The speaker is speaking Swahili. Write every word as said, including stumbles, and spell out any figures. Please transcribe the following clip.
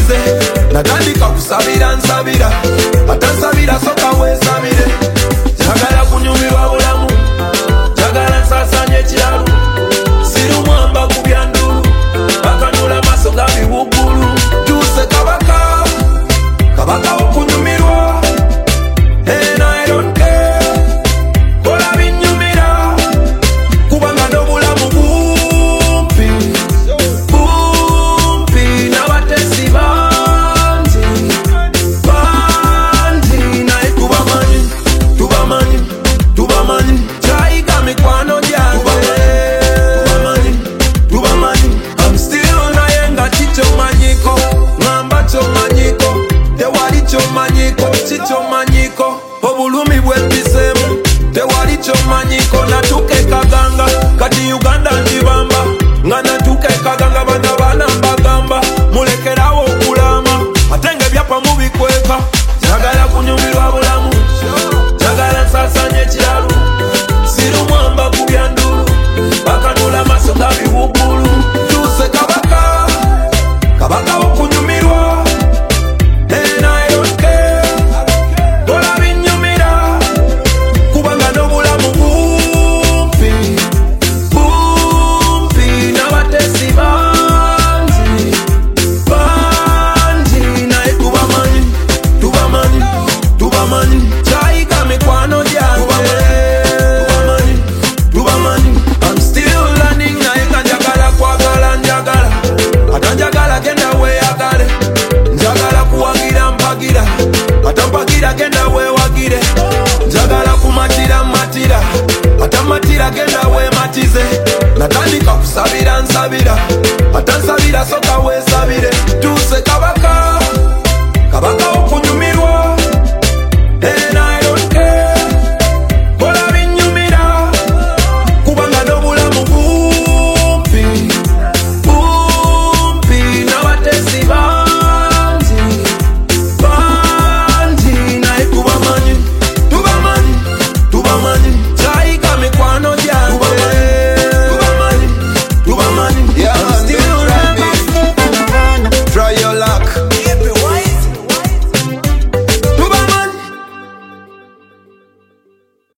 nze natandika kusabira nsabira atansabira soka wesabire njagala kunyumirwa bulamu njagala nsasanye ekiralu sirumwamba ku byandulu bakanula maaso ga biwuggulu tuuse kabaka kabaka okunyumirwa and I don't care kola binyumira kubanga n'obulamu bumpi bumpi n'abatesi bangi bangi naye tubamanyi tubamanyi tubamanyi kyayiga mikwano gyange tubamanyi tubamanyi I'm still naye nga kikyomanyiko ngamba kyomanyiko tewali kyomanyiko kikyomanyiko obulumi bwebisemu tewali kyomanyiko.